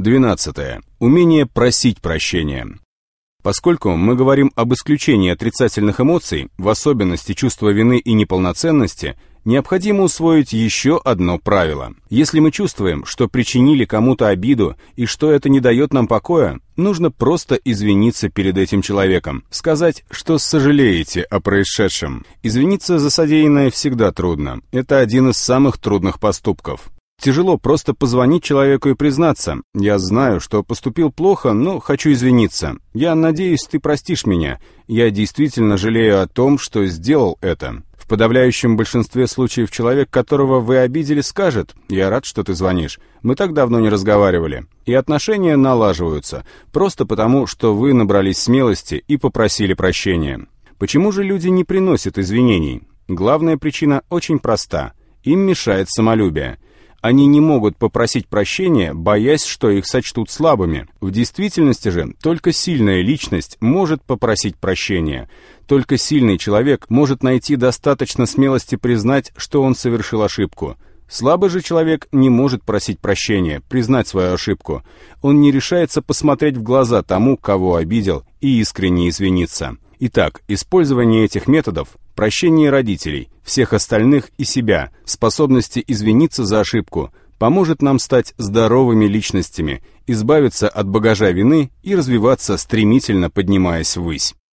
12. Умение просить прощения. Поскольку мы говорим об исключении отрицательных эмоций, в особенности чувства вины и неполноценности, необходимо усвоить еще одно правило. Если мы чувствуем, что причинили кому-то обиду и что это не дает нам покоя, нужно просто извиниться перед этим человеком, сказать, что сожалеете о происшедшем. Извиниться за содеянное всегда трудно. Это один из самых трудных поступков. Тяжело просто позвонить человеку и признаться: «Я знаю, что поступил плохо, но хочу извиниться. Я надеюсь, ты простишь меня. Я действительно жалею о том, что сделал это». В подавляющем большинстве случаев человек, которого вы обидели, скажет: «Я рад, что ты звонишь. Мы так давно не разговаривали». И отношения налаживаются, просто потому, что вы набрались смелости и попросили прощения. Почему же люди не приносят извинений? Главная причина очень проста. Им мешает самолюбие. Они не могут попросить прощения, боясь, что их сочтут слабыми. В действительности же только сильная личность может попросить прощения. Только сильный человек может найти достаточно смелости признать, что он совершил ошибку. Слабый же человек не может просить прощения, признать свою ошибку. Он не решается посмотреть в глаза тому, кого обидел, и искренне извиниться. Итак, использование этих методов, прощение родителей, всех остальных и себя, способности извиниться за ошибку, поможет нам стать здоровыми личностями, избавиться от багажа вины и развиваться, стремительно поднимаясь ввысь.